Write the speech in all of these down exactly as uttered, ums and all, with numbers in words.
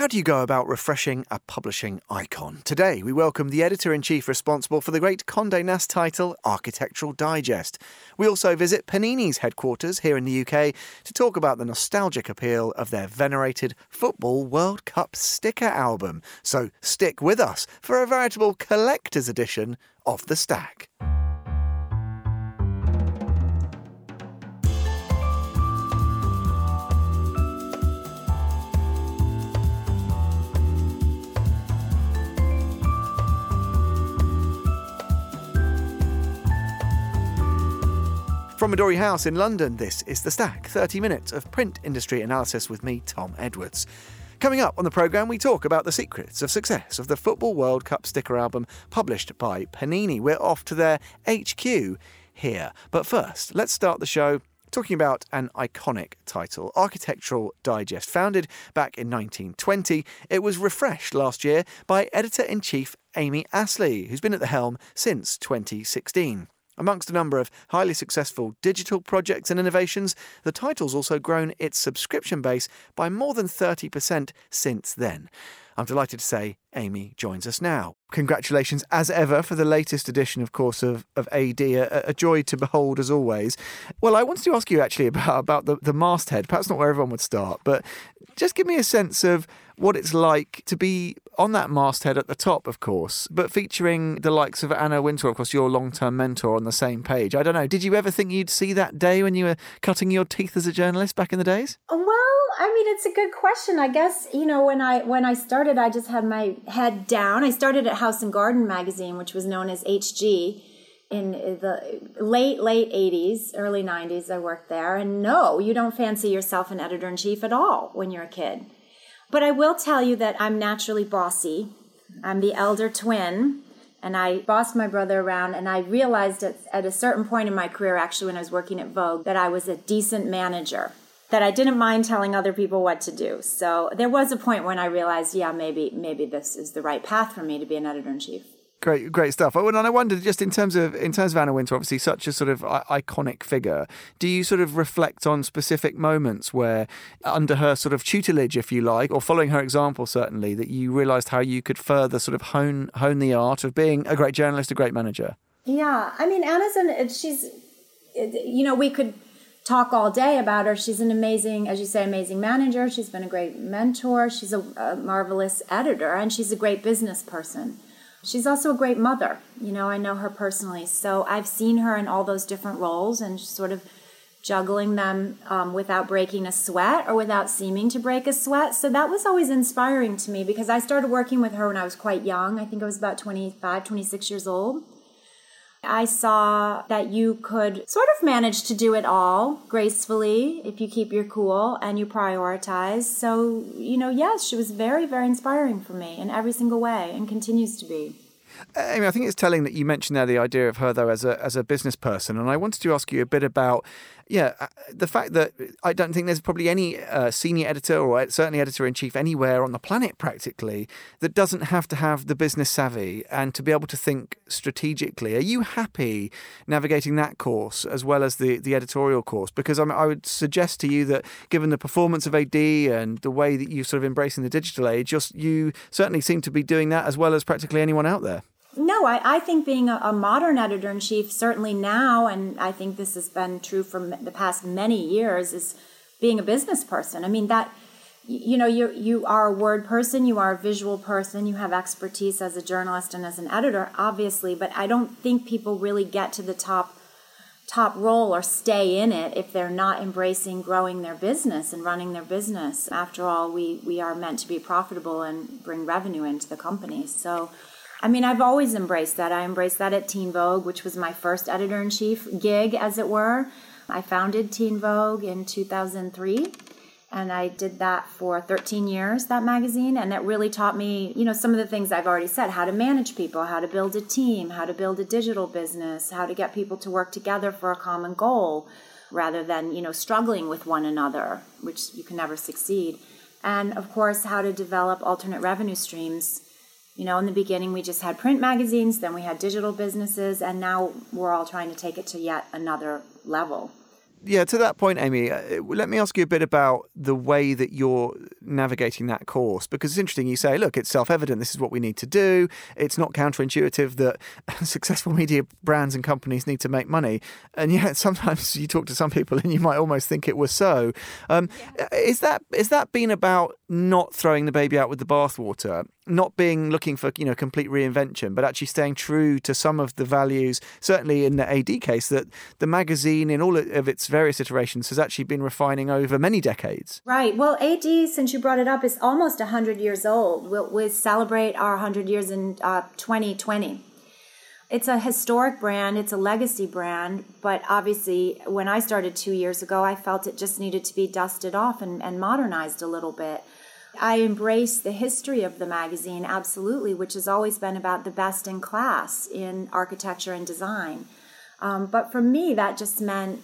How do you go about refreshing a publishing icon? Today, we welcome the editor-in-chief responsible for the great Condé Nast title, Architectural Digest. We also visit Panini's headquarters here in the U K to talk about the nostalgic appeal of their venerated Football World Cup sticker album. So stick with us for a veritable collector's edition of The Stack. From Midori House in London, this is The Stack, thirty minutes of print industry analysis with me, Tom Edwards. Coming up on the programme, we talk about the secrets of success of the Football World Cup sticker album published by Panini. We're off to their H Q here. But first, let's start the show talking about an iconic title, Architectural Digest. Founded back in nineteen twenty, it was refreshed last year by Editor-in-Chief Amy Astley, who's been at the helm since twenty sixteen. Amongst a number of highly successful digital projects and innovations, the title's also grown its subscription base by more than thirty percent since then. I'm delighted to say Amy joins us now. Congratulations, as ever, for the latest edition, of course, of, of A D, a, a joy to behold, as always. Well, I wanted to ask you, actually, about, about the, the masthead, perhaps not where everyone would start, but just give me a sense of what it's like to be on that masthead at the top, of course, but featuring the likes of Anna Wintour, of course, your long-term mentor, on the same page. I don't know, did you ever think you'd see that day when you were cutting your teeth as a journalist back in the days? Well, I mean, it's a good question. I guess, you know, when I when I started, I just had my head down. I started at House and Garden magazine, which was known as H G. In the late, late eighties, early nineties, I worked there. And no, you don't fancy yourself an editor-in-chief at all when you're a kid. But I will tell you that I'm naturally bossy. I'm the elder twin, and I bossed my brother around, and I realized at, at a certain point in my career, actually when I was working at Vogue, that I was a decent manager, that I didn't mind telling other people what to do. So there was a point when I realized, yeah, maybe maybe this is the right path for me to be an editor-in-chief. Great, great stuff. And I wondered, just in terms of in terms of Anna Wintour, obviously such a sort of iconic figure, do you sort of reflect on specific moments where, under her sort of tutelage, if you like, or following her example, certainly, that you realised how you could further sort of hone hone the art of being a great journalist, a great manager? Yeah, I mean, Anna's an, she's, you know, we could talk all day about her. She's an amazing, as you say, amazing manager. She's been a great mentor. She's a, a marvelous editor, and she's a great business person. She's also a great mother. You know, I know her personally. So I've seen her in all those different roles and sort of juggling them um, without breaking a sweat or without seeming to break a sweat. So that was always inspiring to me because I started working with her when I was quite young. I think I was about twenty-five, twenty-six years old. I saw that you could sort of manage to do it all gracefully if you keep your cool and you prioritize. So, you know, yes, she was very, very inspiring for me in every single way and continues to be. I mean, I think it's telling that you mentioned there the idea of her, though, as a as a business person. And I wanted to ask you a bit about, yeah, the fact that I don't think there's probably any uh, senior editor or certainly editor-in-chief anywhere on the planet, practically, that doesn't have to have the business savvy and to be able to think strategically. Are you happy navigating that course as well as the, the editorial course? Because I, mean, I would suggest to you that given the performance of A D and the way that you sort of embracing the digital age, just, you certainly seem to be doing that as well as practically anyone out there. No, I, I think being a, a modern editor-in-chief, certainly now, and I think this has been true for the past many years, is being a business person. I mean, that, you know, you you are a word person, you are a visual person, you have expertise as a journalist and as an editor, obviously, but I don't think people really get to the top top role or stay in it if they're not embracing growing their business and running their business. After all, we, we are meant to be profitable and bring revenue into the company. So, I mean, I've always embraced that. I embraced that at Teen Vogue, which was my first editor-in-chief gig, as it were. I founded Teen Vogue in two thousand three, and I did that for thirteen years, that magazine, and it really taught me, you know, some of the things I've already said, how to manage people, how to build a team, how to build a digital business, how to get people to work together for a common goal, rather than, you know, struggling with one another, which you can never succeed. And, of course, how to develop alternate revenue streams. You know, in the beginning, we just had print magazines, then we had digital businesses, and now we're all trying to take it to yet another level. Yeah, to that point, Amy, uh, let me ask you a bit about the way that you're navigating that course, because it's interesting. You say, look, it's self-evident. This is what we need to do. It's not counterintuitive that successful media brands and companies need to make money. And yet sometimes you talk to some people and you might almost think it was so. Um, yeah. Is that is that been about not throwing the baby out with the bathwater, not being looking for, you know, complete reinvention, but actually staying true to some of the values, certainly in the A D case, that the magazine in all of its various iterations has actually been refining over many decades? Right. Well, A D, since you brought it up, is almost one hundred years old. We'll, we'll celebrate our one hundred years in uh, twenty twenty. It's a historic brand. It's a legacy brand. But obviously, when I started two years ago, I felt it just needed to be dusted off and, and modernized a little bit. I embrace the history of the magazine, absolutely, which has always been about the best in class in architecture and design. Um, but for me, that just meant,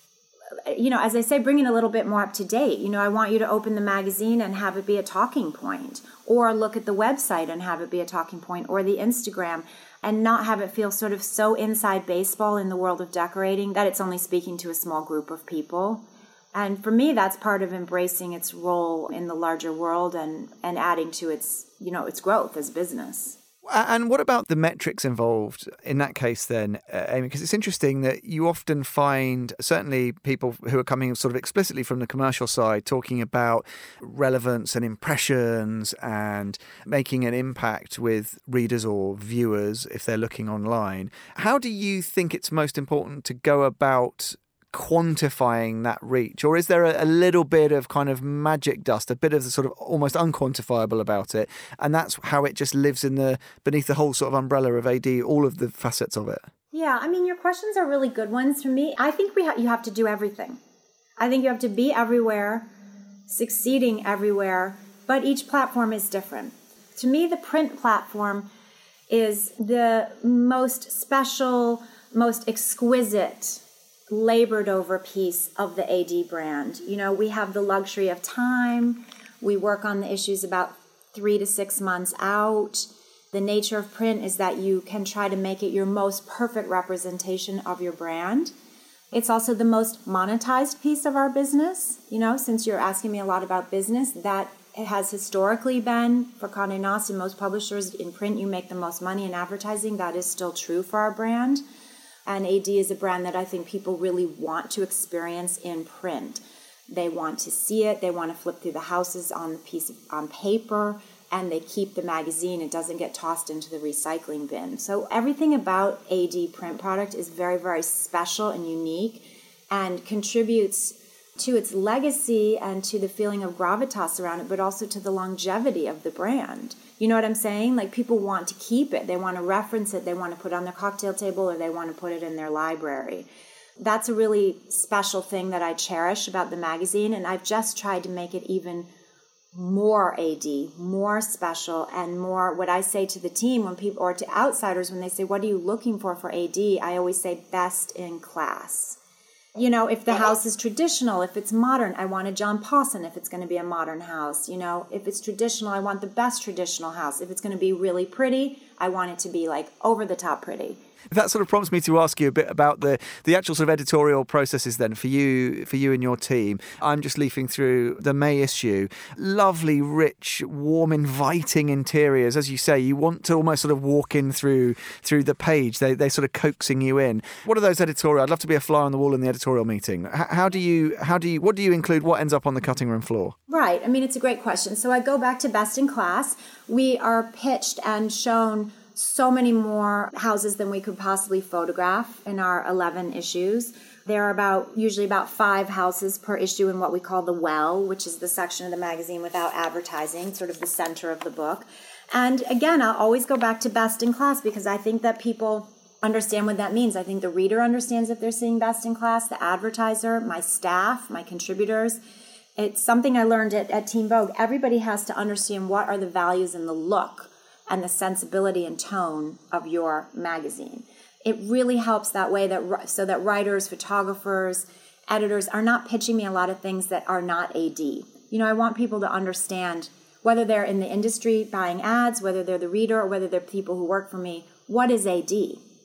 you know, as I say, bringing a little bit more up to date. You know, I want you to open the magazine and have it be a talking point, or look at the website and have it be a talking point, or the Instagram, and not have it feel sort of so inside baseball in the world of decorating that it's only speaking to a small group of people. And for me, that's part of embracing its role in the larger world and, and adding to its, you know, its growth as business. And what about the metrics involved in that case then, uh, Amy? Because it's interesting that you often find, certainly people who are coming sort of explicitly from the commercial side, talking about relevance and impressions and making an impact with readers or viewers if they're looking online. How do you think it's most important to go about quantifying that reach, or is there a, a little bit of kind of magic dust, a bit of the sort of almost unquantifiable about it, and that's how it just lives in the beneath the whole sort of umbrella of A D, all of the facets of it? Yeah, I mean, your questions are really good ones for me. I think we ha- you have to do everything. I think you have to be everywhere, succeeding everywhere, but each platform is different. To me, the print platform is the most special, most exquisite, labored over piece of the A D brand. You know, we have the luxury of time. We work on the issues about three to six months out. The nature of print is that you can try to make it your most perfect representation of your brand. It's also the most monetized piece of our business. You know, since you're asking me a lot about business, that it has historically been for Condé Nast and most publishers. In print, you make the most money in advertising. That is still true for our brand. And A D is a brand that I think people really want to experience in print. They want to see it. They want to flip through the houses on the piece of, on paper, and they keep the magazine. It doesn't get tossed into the recycling bin. So everything about A D print product is very, very special and unique, and contributes to its legacy and to the feeling of gravitas around it, but also to the longevity of the brand. You know what I'm saying? Like, people want to keep it. They want to reference it. They want to put it on their cocktail table, or they want to put it in their library. That's a really special thing that I cherish about the magazine, and I've just tried to make it even more A D, more special, and more what I say to the team when people, or to outsiders when they say, what are you looking for for A D? I always say best in class. You know, if the house is traditional, if it's modern, I want a John Pawson if it's going to be a modern house. You know, if it's traditional, I want the best traditional house. If it's going to be really pretty, I want it to be like over the top pretty. That sort of prompts me to ask you a bit about the, the actual sort of editorial processes then for you for you and your team. I'm just leafing through the May issue. Lovely, rich, warm, inviting interiors. As you say, you want to almost sort of walk in through through the page. They, they're sort of coaxing you in. What are those editorial? I'd love to be a fly on the wall in the editorial meeting. How, how do you, how do you, what do you include? What ends up on the cutting room floor? Right. I mean, it's a great question. So I go back to Best in Class. We are pitched and shown so many more houses than we could possibly photograph in our eleven issues. There are about usually about five houses per issue in what we call the well, which is the section of the magazine without advertising, sort of the center of the book. And again, I'll always go back to Best in Class because I think that people understand what that means. I think the reader understands if they're seeing Best in Class, the advertiser, my staff, my contributors. It's something I learned at, at Teen Vogue. Everybody has to understand what are the values and the look and the sensibility and tone of your magazine. It really helps that way, that so that writers, photographers, editors are not pitching me a lot of things that are not A D. You know, I want people to understand, whether they're in the industry buying ads, whether they're the reader, or whether they're people who work for me, what is A D?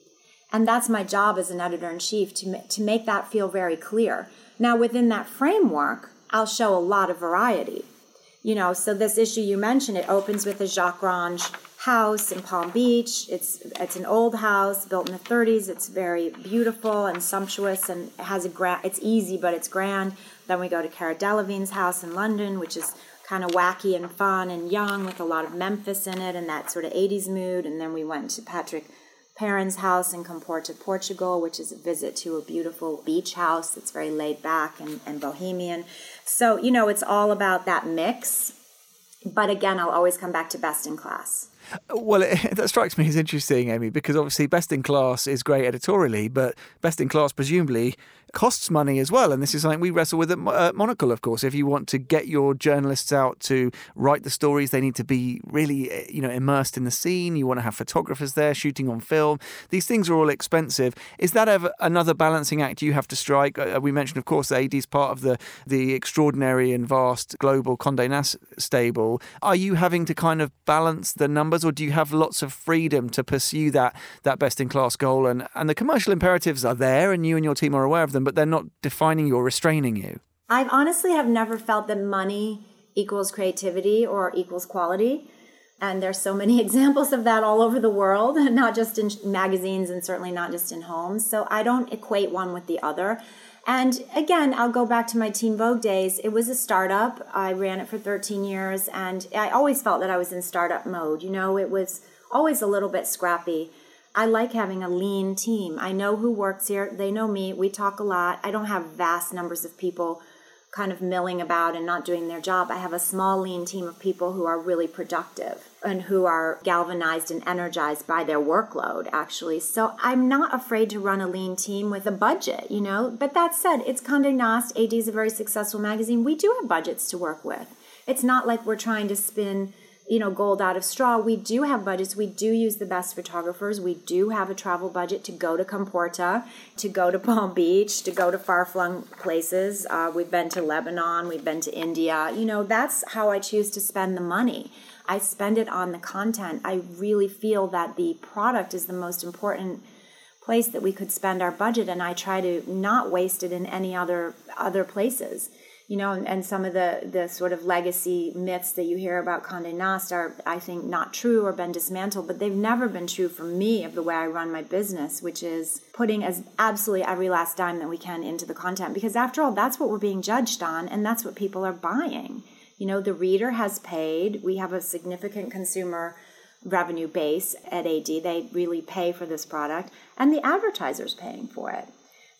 And that's my job as an editor-in-chief, to, ma- to make that feel very clear. Now, within that framework, I'll show a lot of variety. You know, so this issue you mentioned, it opens with a Jacques Grange house in Palm Beach. It's it's an old house built in the thirties. It's very beautiful and sumptuous, and it has a gra- it's easy, but it's grand. Then we go to Cara Delevingne's house in London, which is kind of wacky and fun and young with a lot of Memphis in it and that sort of eighties mood. And then we went to Patrick Perrin's house in Comporta, Portugal, which is a visit to a beautiful beach house that's very laid back and, and bohemian. So, you know, it's all about that mix. But again, I'll always come back to best in class. Well, it, that strikes me as interesting, Amy, because obviously best in class is great editorially, but best in class presumably costs money as well. And this is something we wrestle with at uh, Monocle, of course. If you want to get your journalists out to write the stories, they need to be really, you know, immersed in the scene. You want to have photographers there shooting on film. These things are all expensive. Is that ever another balancing act you have to strike? Uh, we mentioned, of course, the A D is part of the, the extraordinary and vast global Condé Nast stable. Are you having to kind of balance the numbers, or do you have lots of freedom to pursue that that best-in-class goal? And, and the commercial imperatives are there, and you and your team are aware of them, but they're not defining you or restraining you. I honestly have never felt that money equals creativity or equals quality. And there's so many examples of that all over the world, not just in magazines and certainly not just in homes. So I don't equate one with the other. And again, I'll go back to my Teen Vogue days. It was a startup. I ran it for thirteen years, and I always felt that I was in startup mode. You know, it was always a little bit scrappy. I like having a lean team. I know who works here. They know me. We talk a lot. I don't have vast numbers of people kind of milling about and not doing their job. I have a small, lean team of people who are really productive and who are galvanized and energized by their workload, actually. So I'm not afraid to run a lean team with a budget, you know. But that said, it's Condé Nast. A D is a very successful magazine. We do have budgets to work with. It's not like we're trying to spin, you know, gold out of straw. We do have budgets. We do use the best photographers. We do have a travel budget to go to Comporta, to go to Palm Beach, to go to far-flung places. Uh, we've been to Lebanon. We've been to India. You know, that's how I choose to spend the money. I spend it on the content. I really feel that the product is the most important place that we could spend our budget, and I try to not waste it in any other other places. You know, and, and some of the, the sort of legacy myths that you hear about Condé Nast are, I think, not true or been dismantled, but they've never been true for me of the way I run my business, which is putting as absolutely every last dime that we can into the content. Because after all, that's what we're being judged on, and that's what people are buying. You know, the reader has paid. We have a significant consumer revenue base at A D. They really pay for this product, and the advertiser's paying for it.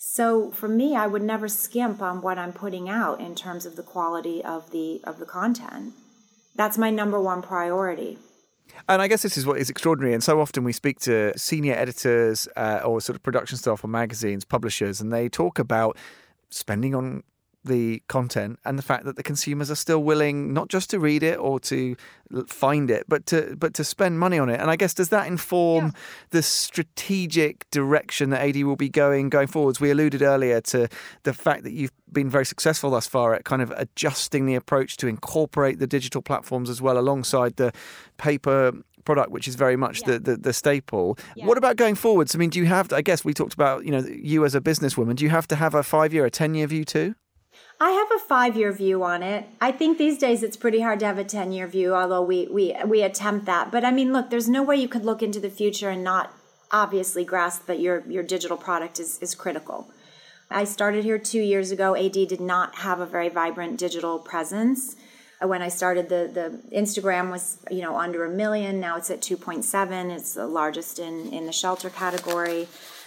So for me, I would never skimp on what I'm putting out in terms of the quality of the of the content. That's my number one priority. And I guess this is what is extraordinary. And so often we speak to senior editors uh, or sort of production staff on magazines, publishers, and they talk about spending on the content and the fact that the consumers are still willing not just to read it or to find it, but to but to spend money on it. And I guess, does that inform yeah. the strategic direction that A D will be going going forwards? We alluded earlier to the fact that you've been very successful thus far at kind of adjusting the approach to incorporate the digital platforms as well alongside the paper product, which is very much yeah. the, the the staple. Yeah. What about going forwards? I mean, do you have to, I guess we talked about, you know, you as a businesswoman, do you have to have a five-year, a ten-year view too? I have a five-year view on it. I think these days it's pretty hard to have a ten-year view, although we, we we attempt that. But I mean, look, there's no way you could look into the future and not obviously grasp that your, your digital product is, is critical. I started here two years ago. A D did not have a very vibrant digital presence. When I started, the, the Instagram was, you know, under a million. Now it's at two point seven. It's the largest in, in the shelter category.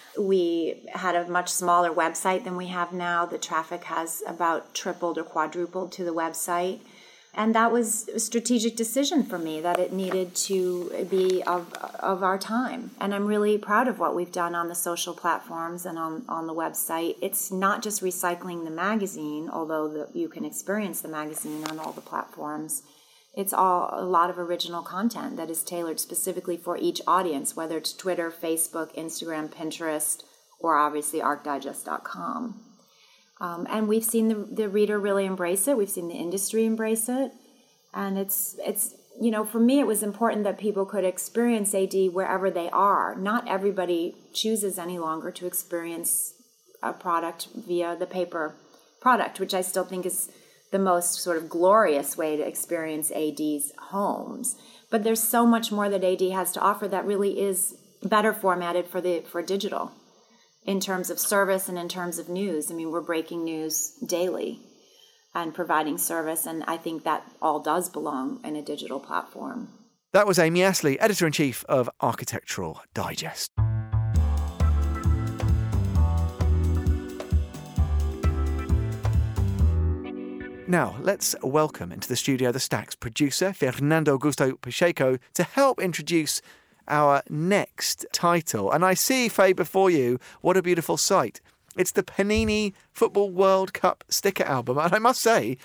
We had a much smaller website than we have now. The traffic has about tripled or quadrupled to the website. And that was a strategic decision for me, that it needed to be of of our time. And I'm really proud of what we've done on the social platforms and on, on the website. It's not just recycling the magazine, although the, you can experience the magazine on all the platforms. It's all a lot of original content that is tailored specifically for each audience, whether it's Twitter, Facebook, Instagram, Pinterest, or obviously arc digest dot com. Um, and we've seen the, the reader really embrace it. We've seen the industry embrace it. And it's, it's you know, for me, it was important that people could experience A D wherever they are. Not everybody chooses any longer to experience a product via the paper product, which I still think is the most sort of glorious way to experience A D's homes. But there's so much more that A D has to offer that really is better formatted for the for digital in terms of service and in terms of news. I mean, we're breaking news daily and providing service, and I think that all does belong in a digital platform. That was Amy Astley, Editor-in-Chief of Architectural Digest. Now, let's welcome into the studio the Stack's producer, Fernando Augusto Pacheco, to help introduce our next title. And I see, Faye, before you, what a beautiful sight. It's the Panini Football World Cup sticker album. And I must say,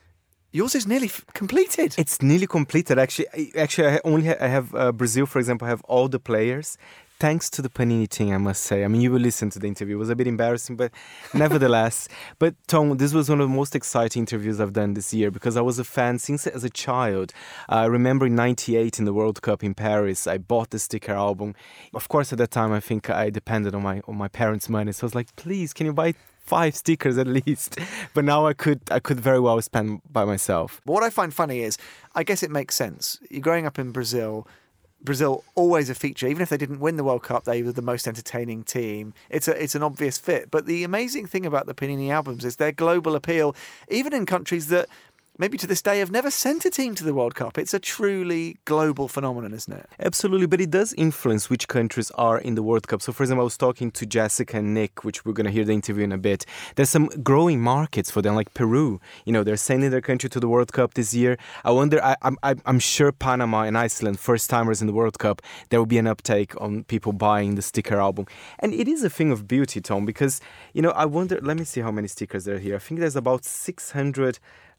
yours is nearly f- completed. It's nearly completed. Actually, actually, I only ha- I have uh, Brazil, for example, I have all the players. Thanks to the Panini team, I must say. I mean, you will listen to the interview. It was a bit embarrassing, but nevertheless. But Tom, this was one of the most exciting interviews I've done this year because I was a fan since as a child. Uh, I remember in ninety-eight in the World Cup in Paris, I bought the sticker album. Of course, at that time, I think I depended on my on my parents' money. So I was like, please, can you buy five stickers at least? But now I could I could very well spend by myself. But what I find funny is, I guess it makes sense. You're growing up in Brazil. Brazil always a feature. Even if they didn't win the World Cup, they were the most entertaining team. It's a it's an obvious fit. But the amazing thing about the Panini albums is their global appeal, even in countries that maybe to this day have never sent a team to the World Cup. It's a truly global phenomenon, isn't it? Absolutely, but it does influence which countries are in the World Cup. So, for example, I was talking to Jessica and Nick, which we're going to hear the interview in a bit. There's some growing markets for them, like Peru. You know, they're sending their country to the World Cup this year. I wonder, I, I'm, I'm sure Panama and Iceland, first-timers in the World Cup, there will be an uptake on people buying the sticker album. And it is a thing of beauty, Tom, because, you know, I wonder, let me see how many stickers there are here. I think there's about six hundred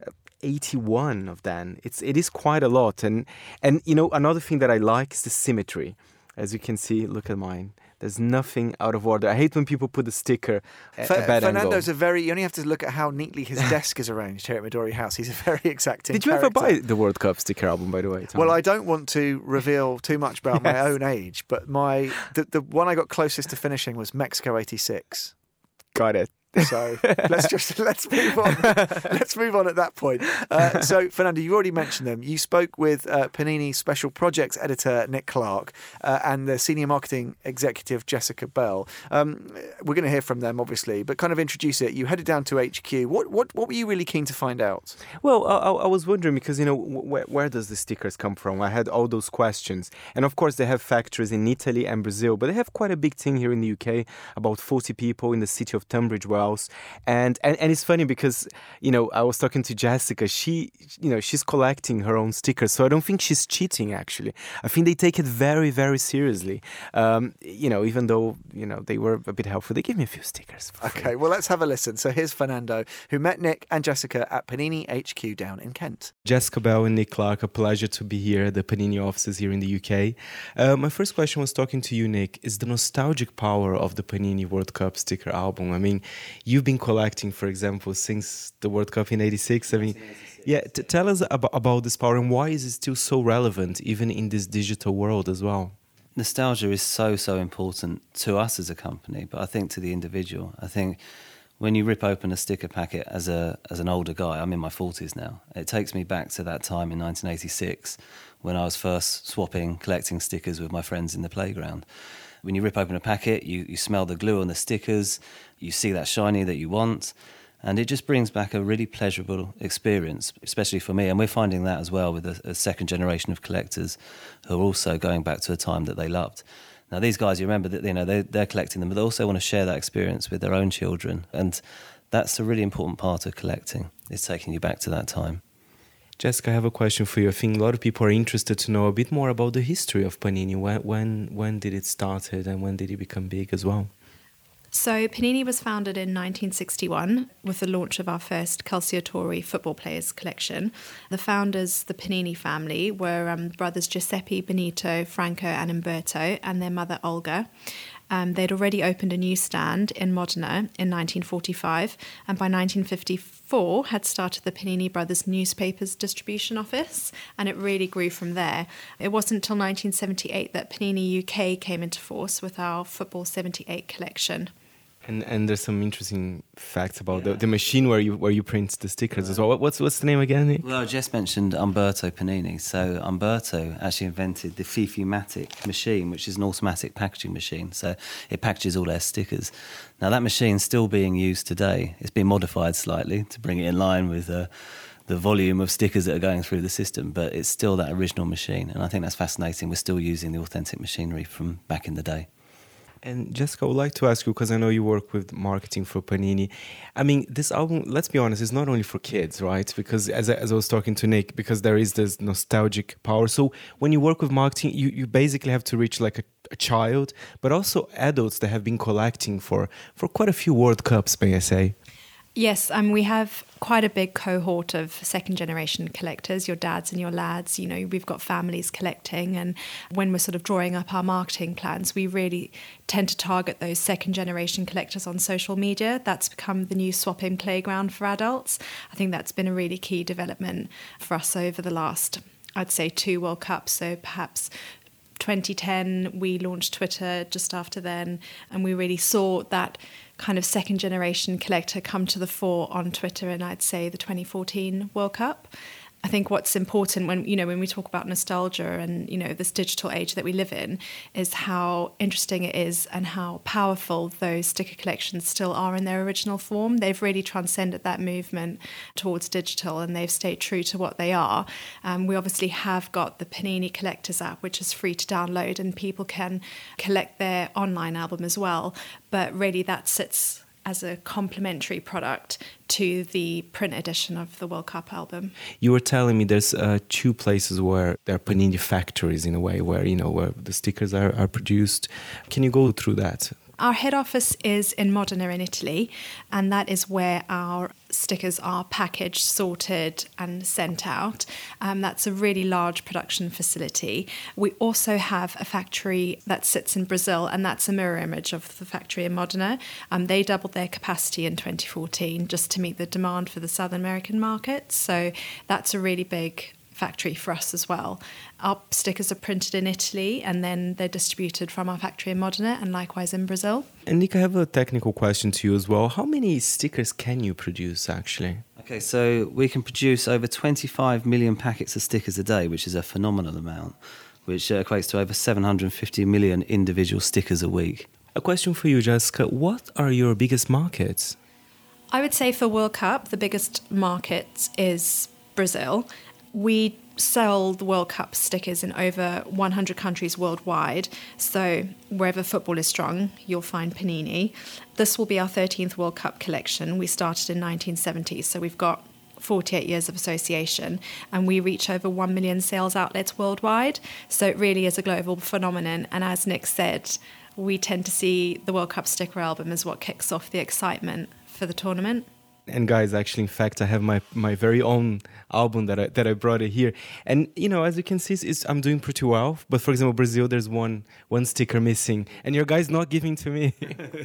eighty-one of them. It's it is quite a lot, and and you know another thing that I like is the symmetry. As you can see, look at mine. There's nothing out of order. I hate when people put the sticker at F- a bad Fernando's angle. a very. You only have to look at how neatly his desk is arranged here at Midori House. He's a very exacting. Did you character. ever buy the World Cup sticker album, by the way, Tom? Well, I don't want to reveal too much about Yes. my own age, but my the, the one I got closest to finishing was Mexico eighty-six. Got it. So let's just let's move on. Let's move on at that point. Uh, so, Fernando, you already mentioned them. You spoke with uh, Panini Special Projects Editor Nick Clark uh, and the Senior Marketing Executive Jessica Bell. Um, we're going to hear from them, obviously, but kind of introduce it. You headed down to H Q. What what what were you really keen to find out? Well, I, I was wondering because, you know, where, where does the stickers come from? I had all those questions. And, of course, they have factories in Italy and Brazil, but they have quite a big team here in the U K, about forty people in the city of Tunbridge Wells. And, and and it's funny because, you know, I was talking to Jessica. She, you know, she's collecting her own stickers. So I don't think she's cheating, actually. I think they take it very, very seriously. Um, you know, even though, you know, they were a bit helpful. They gave me a few stickers. Okay, well, let's have a listen. So here's Fernando, who met Nick and Jessica at Panini H Q down in Kent. Jessica Bell and Nick Clark, a pleasure to be here at the Panini offices here in the U K. Uh, my first question was talking to you, Nick, is the nostalgic power of the Panini World Cup sticker album. I mean, you've been collecting, for example, since the World Cup in eighty-six. I mean, yeah, t- tell us about, about this power and why is it still so relevant, even in this digital world as well? Nostalgia is so, so important to us as a company, but I think to the individual. I think when you rip open a sticker packet as a as an older guy, I'm in my forties now, it takes me back to that time in nineteen eighty-six when I was first swapping, collecting stickers with my friends in the playground. When you rip open a packet, you, you smell the glue on the stickers, you see that shiny that you want, and it just brings back a really pleasurable experience, especially for me. And we're finding that as well with a, a second generation of collectors who are also going back to a time that they loved. Now, these guys, you remember that, you know, they're, they're collecting them, but they also want to share that experience with their own children. And that's a really important part of collecting, is taking you back to that time. Jessica, I have a question for you. I think a lot of people are interested to know a bit more about the history of Panini. When when, when did it start and when did it become big as well? So Panini was founded in nineteen sixty-one with the launch of our first Calciatori football players collection. The founders, the Panini family, were um, brothers Giuseppe, Benito, Franco and Umberto, and their mother Olga. Um, they'd already opened a new stand in Modena in nineteen forty-five, and by nineteen fifty-four had started the Panini Brothers newspapers distribution office, and it really grew from there. It wasn't until nineteen seventy-eight that Panini U K came into force with our Football seventy-eight collection. And and there's some interesting facts about yeah. the, the machine where you where you print the stickers as well. What's what's the name again, Nick? Well, I just mentioned Umberto Panini. So Umberto actually invented the Fifi-Matic machine, which is an automatic packaging machine. So it packages all their stickers. Now that machine's still being used today. It's been modified slightly to bring it in line with uh, the volume of stickers that are going through the system, but it's still that original machine. And I think that's fascinating. We're still using the authentic machinery from back in the day. And Jessica, I would like to ask you, because I know you work with marketing for Panini. I mean, this album, let's be honest, is not only for kids, right? Because as I, as I was talking to Nick, because there is this nostalgic power. So when you work with marketing, you, you basically have to reach like a, a child, but also adults that have been collecting for, for quite a few World Cups, may I say. Yes, um, we have quite a big cohort of second-generation collectors, your dads and your lads. You know, we've got families collecting, and when we're sort of drawing up our marketing plans, we really tend to target those second-generation collectors on social media. That's become the new swapping playground for adults. I think that's been a really key development for us over the last, I'd say, two World Cups, so perhaps twenty ten, we launched Twitter just after then, and we really saw that kind of second generation collector come to the fore on Twitter in, I'd say, the twenty fourteen World Cup. I think what's important when, you know, when we talk about nostalgia and, you know, this digital age that we live in is how interesting it is and how powerful those sticker collections still are in their original form. They've really transcended that movement towards digital and they've stayed true to what they are. Um, we obviously have got the Panini Collectors app, which is free to download and people can collect their online album as well. But really that sits as a complementary product to the print edition of the World Cup album. You were telling me there's uh, two places where there are Panini factories in a way, where, you know, where the stickers are, are produced. Can you go through that? Our head office is in Modena in Italy, and that is where our stickers are packaged, sorted and sent out. Um, that's a really large production facility. We also have a factory that sits in Brazil, and that's a mirror image of the factory in Modena. Um, they doubled their capacity in twenty fourteen just to meet the demand for the South American market. So that's a really big factory for us as well. Our stickers are printed in Italy and then they're distributed from our factory in Modena and likewise in Brazil. And Nick, I have a technical question to you as well. How many stickers can you produce actually? Okay, so we can produce over twenty-five million packets of stickers a day, which is a phenomenal amount, which uh, equates to over seven hundred fifty million individual stickers a week. A question for you, Jessica. What are your biggest markets? I would say for World Cup, the biggest market is Brazil. We sell the World Cup stickers in over one hundred countries worldwide. So wherever football is strong, you'll find Panini. This will be our thirteenth World Cup collection. We started in nineteen seventy, so we've got forty-eight years of association, and we reach over one million sales outlets worldwide. So it really is a global phenomenon. And as Nick said, we tend to see the World Cup sticker album as what kicks off the excitement for the tournament. And guys, actually, in fact, I have my, my very own album that I that I brought it here. And, you know, as you can see, it's, I'm doing pretty well. But, for example, Brazil, there's one one sticker missing. And your guy's not giving to me.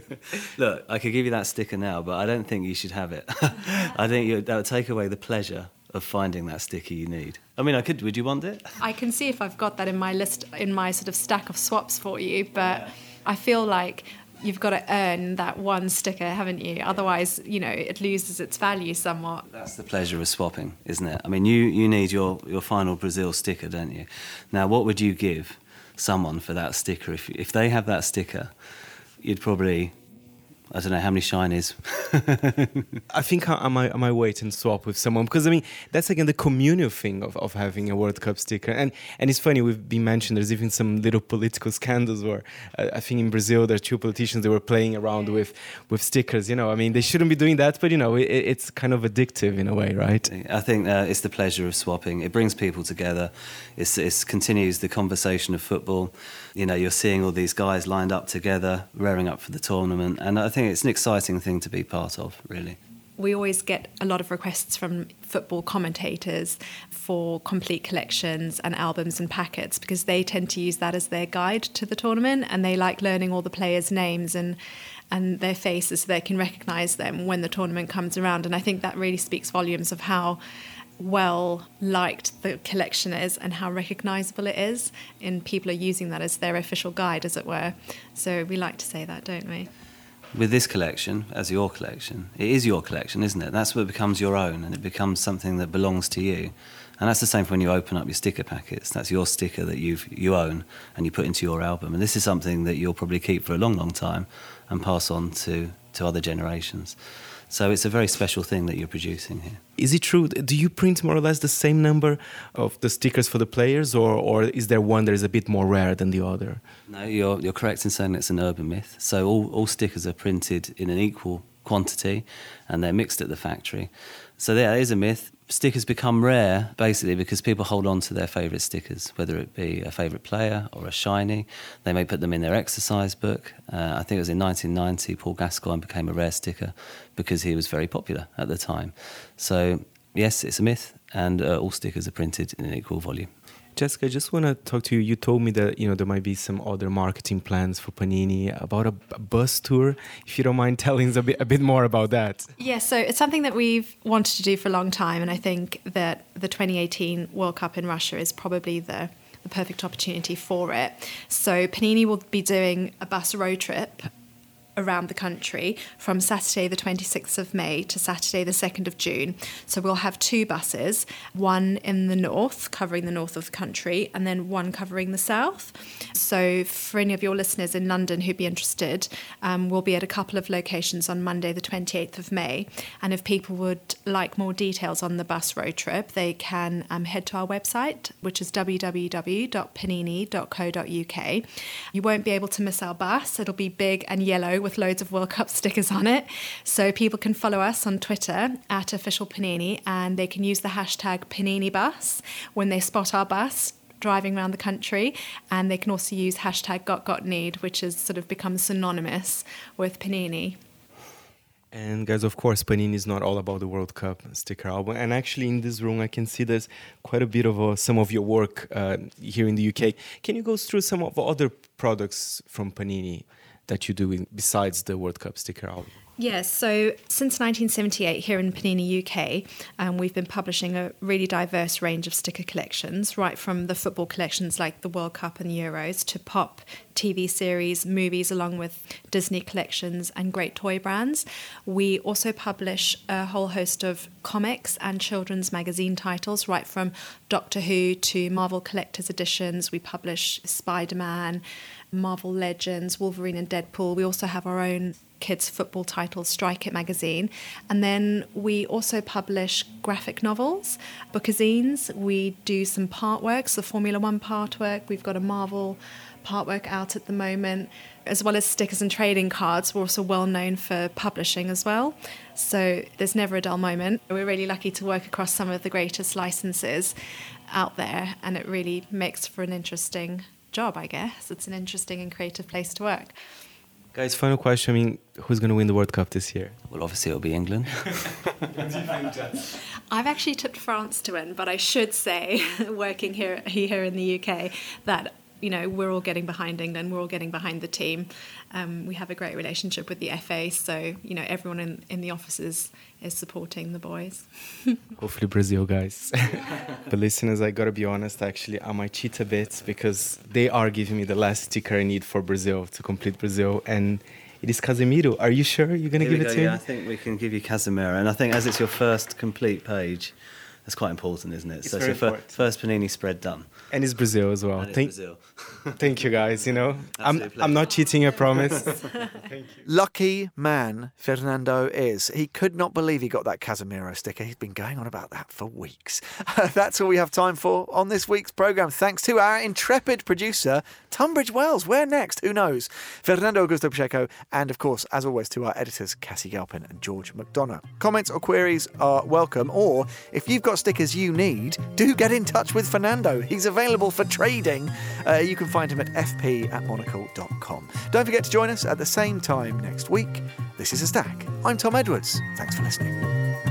Look, I could give you that sticker now, but I don't think you should have it. I think you, that would take away the pleasure of finding that sticker you need. I mean, I could. Would you want it? I can see if I've got that in my list, in my sort of stack of swaps for you. But yeah. I feel like you've got to earn that one sticker, haven't you? Otherwise, you know, it loses its value somewhat. That's the pleasure of swapping, isn't it? I mean, you, you need your, your final Brazil sticker, don't you? Now, what would you give someone for that sticker? If if they have that sticker, you'd probably, I don't know how many shinies. I think I, I, might, I might wait and swap with someone because, I mean, that's again the communal thing of, of having a World Cup sticker. And and it's funny, we've been mentioned, there's even some little political scandals where uh, I think in Brazil there are two politicians that were playing around with, with stickers. You know, I mean, they shouldn't be doing that, but, you know, it, it's kind of addictive in a way, right? I think uh, it's the pleasure of swapping. It brings people together. It's, it continues the conversation of football. You know, you're seeing all these guys lined up together, rearing up for the tournament. And I think it's an exciting thing to be part of, really. we always get a lot of requests from football commentators for complete collections and albums and packets, because they tend to use that as their guide to the tournament, and they like learning all the players' names and and their faces so they can recognise them when the tournament comes around. And I think that really speaks volumes of how well liked the collection is and how recognisable it is, and people are using that as their official guide, as it were. So we like to say that, don't we? With this collection, as your collection, it is your collection, isn't it? That's what becomes your own, and it becomes something that belongs to you. And that's the same for when you open up your sticker packets. That's your sticker that you've, you own and you put into your album. And this is something that you'll probably keep for a long, long time and pass on to, to other generations. So it's a very special thing that you're producing here. Is it true? Do you print more or less the same number of the stickers for the players, or, or is there one that is a bit more rare than the other? No, you're, you're correct in saying it's an urban myth. So all, all stickers are printed in an equal quantity and they're mixed at the factory. So there is a myth. Stickers become rare basically because people hold on to their favourite stickers, whether it be a favourite player or a shiny. They may put them in their exercise book. Uh, I think it was in nineteen ninety, Paul Gascoigne became a rare sticker because he was very popular at the time. So yes, it's a myth, and uh, all stickers are printed in an equal volume. Jessica, I just want to talk to you. You told me that, you know, there might be some other marketing plans for Panini about a, a bus tour. If you don't mind telling us a bit, a bit more about that. Yeah, so it's something that we've wanted to do for a long time, and I think that the twenty eighteen World Cup in Russia is probably the, the perfect opportunity for it. So Panini will be doing a bus road trip around the country from Saturday the twenty-sixth of May to Saturday the second of June. So we'll have two buses, one in the north, covering the north of the country, and then one covering the south. So for any of your listeners in London who'd be interested, um, we'll be at a couple of locations on Monday the twenty-eighth of May. And if people would like more details on the bus road trip, they can um, head to our website, which is w w w dot panini dot co dot u k. You won't be able to miss our bus. It'll be big and yellow with loads of World Cup stickers on it. So people can follow us on Twitter at Official Panini, and they can use the hashtag PaniniBus when they spot our bus driving around the country. And they can also use hashtag Got Got Need, which has sort of become synonymous with Panini. And guys, of course, Panini is not all about the World Cup sticker album. And actually in this room, I can see there's quite a bit of uh, some of your work uh, here in the U K. Can you go through some of the other products from Panini that you do in, besides the World Cup sticker album? Yes, so since nineteen seventy-eight here in Panini U K, um, we've been publishing a really diverse range of sticker collections, right from the football collections like the World Cup and the Euros to pop, T V series, movies, along with Disney collections and great toy brands. We also publish a whole host of comics and children's magazine titles, right from Doctor Who to Marvel Collector's Editions. We publish Spider-Man, Marvel Legends, Wolverine and Deadpool. We also have our own kids football title, Strike It magazine. And then we also publish graphic novels, bookazines. We do some part works, the Formula One part work. We've got a Marvel part work out at the moment, as well as stickers and trading cards. We're also well known for publishing as well. So there's never a dull moment. We're really lucky to work across some of the greatest licenses out there, and it really makes for an interesting job, I guess. It's an interesting and creative place to work. Guys, final question. I mean, who's going to win the World Cup this year? Well, obviously it'll be England. I've actually tipped France to win, but I should say, working here here in the U K, that, you know, we're all getting behind England, we're all getting behind the team. Um, we have a great relationship with the F A, so, you know, everyone in, in the offices is supporting the boys. Hopefully Brazil, guys. But listeners, I gotta be honest, actually, I might cheat a bit because they are giving me the last sticker I need for Brazil, to complete Brazil, and it is Casemiro. Are you sure you're gonna Here give it go, to yeah, him? I think we can give you Casemiro, and I think as it's your first complete page, that's quite important, isn't it? It's so it's very your fir- important. first Panini spread done. And it's Brazil as well. And it's Thank, Brazil. thank you, guys. You know, I'm, Absolute I'm not cheating, I promise. Lucky man Fernando is. He could not believe he got that Casemiro sticker. He's been going on about that for weeks. That's all we have time for on this week's programme. Thanks to our intrepid producer, Tunbridge Wells. Where next? Who knows? Fernando Augusto Pacheco, and of course, as always, to our editors, Cassie Galpin and George McDonough. Comments or queries are welcome, or if you've got got stickers you need, do get in touch with Fernando. He's available for trading. Uh, you can find him at f p at monocle dot com. Don't forget to join us at the same time next week. This is A Stack. I'm Tom Edwards. Thanks for listening.